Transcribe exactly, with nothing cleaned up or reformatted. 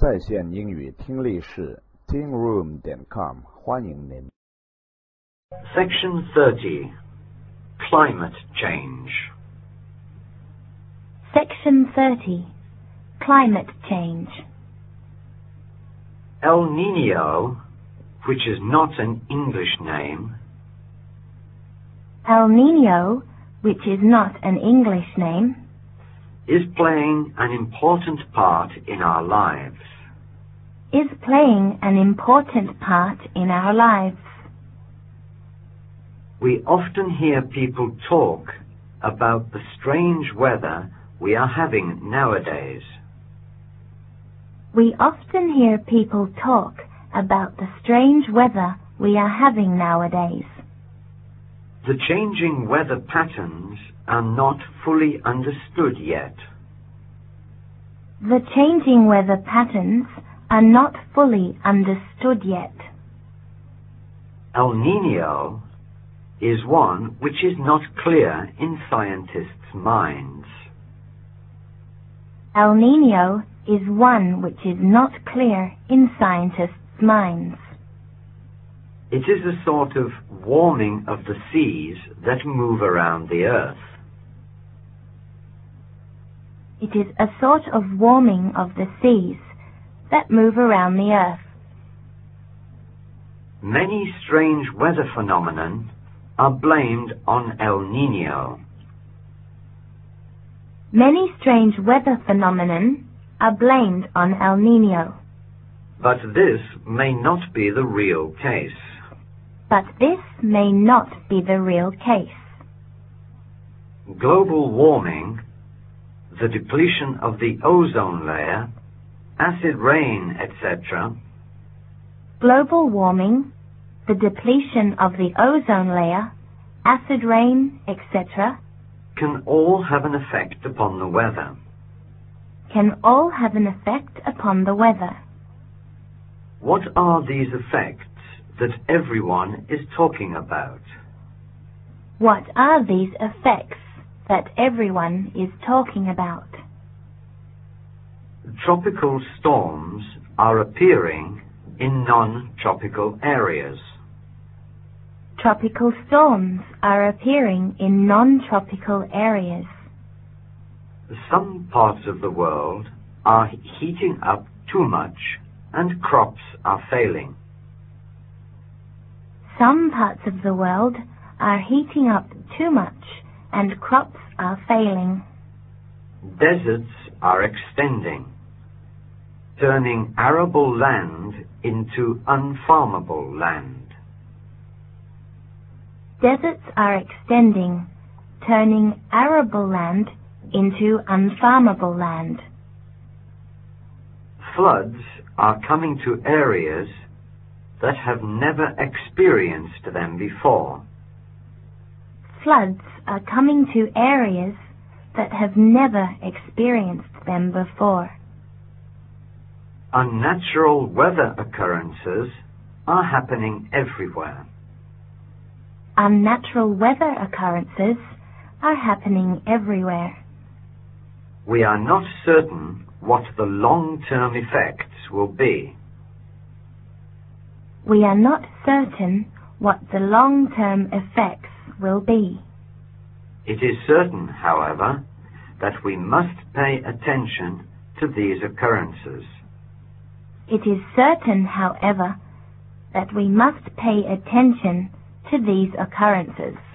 在线英语听力室 teen room 点 com 欢迎您。 Section thirty. Climate change. Section thirty. Climate change. El Niño, which is not an English name, El Niño, which is not an English name, is playing an important part in our lives. is playing an important part in our lives. We often hear people talk about the strange weather we are having nowadays. We often hear people talk about the strange weather we are having nowadays. The changing weather patterns are not fully understood yet. The changing weather patterns are not fully understood yet. El Niño is one which is not clear in scientists' minds. El Niño is one which is not clear in scientists' minds. It is a sort of warming of the seas that move around the earth. It is a sort of warming of the seas that move around the earth. Many strange weather phenomena are blamed on El Niño. Many strange weather phenomena are blamed on El Niño. But this may not be the real case. But this may not be the real case. Global warming, the depletion of the ozone layer, acid rain, et cetera, Global warming, the depletion of the ozone layer, acid rain, et cetera, can all have an effect upon the weather. can all have an effect upon the weather. What are these effects that everyone is talking about? What are these effects that everyone is talking about? Tropical storms are appearing in non-tropical areas. Tropical storms are appearing in non-tropical areas. Some parts of the world are heating up too much and crops are failing. Some parts of the world are heating up too much and crops are failing. Deserts are extending, turning arable land into unfarmable land. Deserts are extending, turning arable land into unfarmable land. Floods are coming to areas that have never experienced them before. Floods are coming to areas that have never experienced them before. Unnatural weather occurrences are happening everywhere. Unnatural weather occurrences are happening everywhere. We are not certain what the long-term effects will be. We are not certain what the long-term effects will be. It is certain, however, that we must pay attention to these occurrences. It is certain, however, that we must pay attention to these occurrences.